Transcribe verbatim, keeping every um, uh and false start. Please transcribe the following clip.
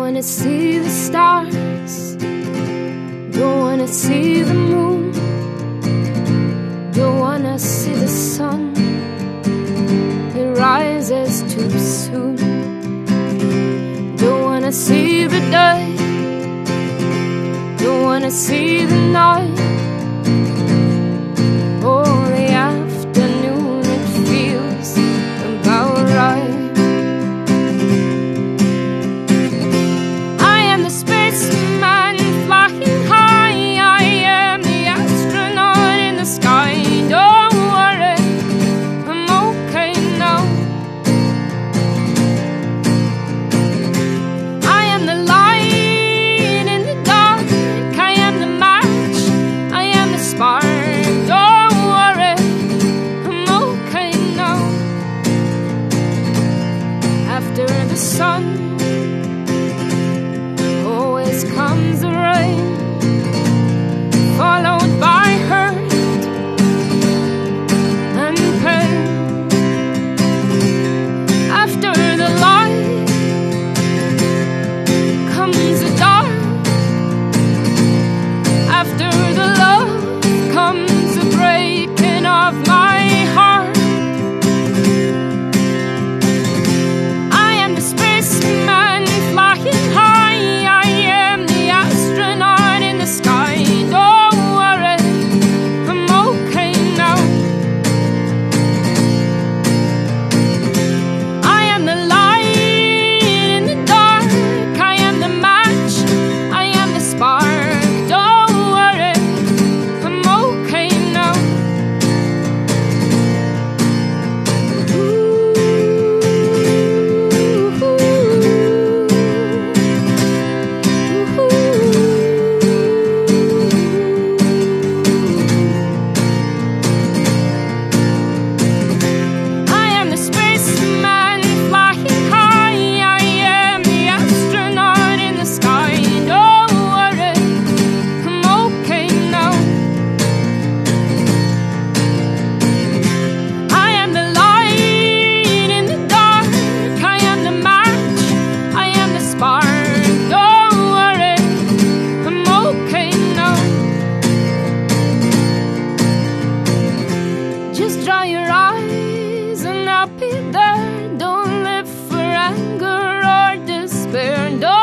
wanna see the stars, don't wanna see the moon, don't wanna see the sun, it rises too soon. Don't wanna see the day, don't wanna see the night, oh, the afternoon, it feels about right. I am the spaceman flying high, I am the astronaut in the sky. Don't worry, I'm okay now. I am the light in the dark, I am the match, I am the spark. Don't worry, I'm okay now. After the sun always comes the rain, followed by hurt and pain. After the light comes the dark, after the love comes the breaking of my heart. I am the spaceman flying high, I am the astronaut in the sky. Don't worry, I'm okay now. I am the light in the dark, I am the match, I am the spark. Don't worry, I'm okay now. I am the spaceman flying high, I am the astronaut in the sky. Don't worry, I'm okay now. I am the light in the dark, I am the match, I am the spark. Don't worry, I'm okay now. Just dry your eyes and I'll be there. Don't live for anger or despair. Don't